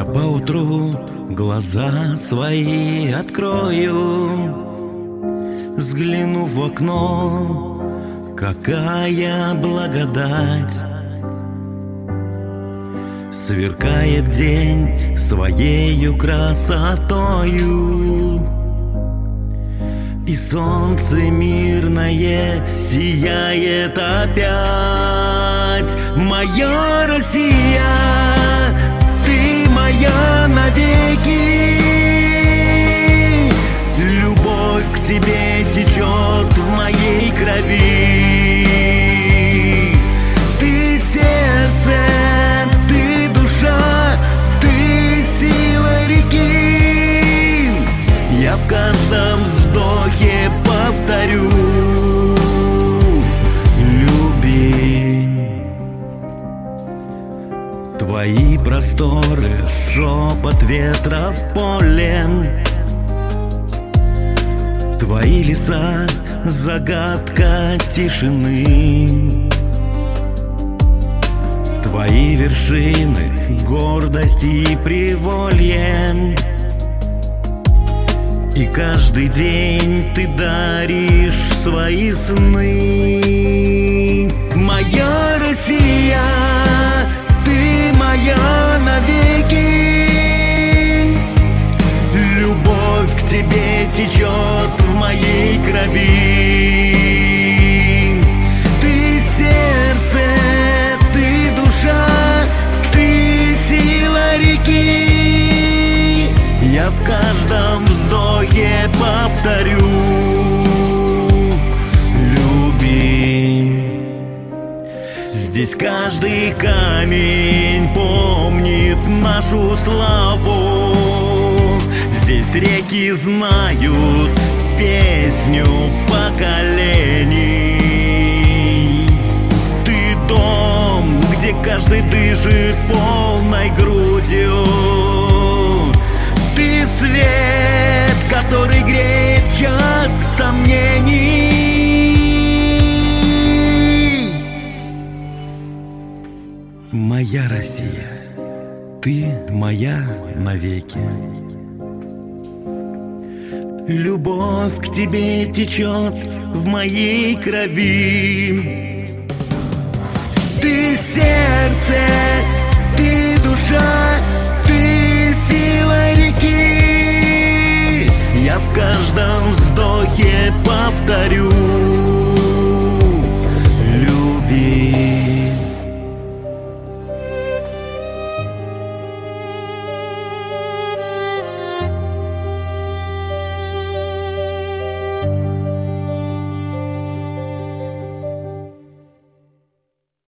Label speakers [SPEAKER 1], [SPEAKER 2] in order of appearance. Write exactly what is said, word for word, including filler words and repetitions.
[SPEAKER 1] Поутру глаза свои открою, взгляну в окно, какая благодать. Сверкает день своею красотою, и солнце мирное сияет опять. Моя Россия, ты моя навеки. Любовь к тебе течет в моей крови. Ты сердце, ты душа, ты сила реки. Я в каждом вздохе повторю: люби. Твои просторы, шепот ветра в поле, твои леса, загадка тишины, твои вершины, гордость и приволье. И каждый день ты даришь свои сны. Моя Россия, ты моя навеки. Любовь к тебе течет в моей крови. Ты сердце, ты душа, ты сила реки. Я в каждом вздохе повторю: люби. Здесь каждый камень помнит нашу славу. Здесь реки знают песню поколений. Ты дом, где каждый дышит полной грудью. Ты свет, который греет в час сомнений. Моя Россия, ты моя навеки. Любовь к тебе течет в моей крови. Ты сердце, ты душа, ты сила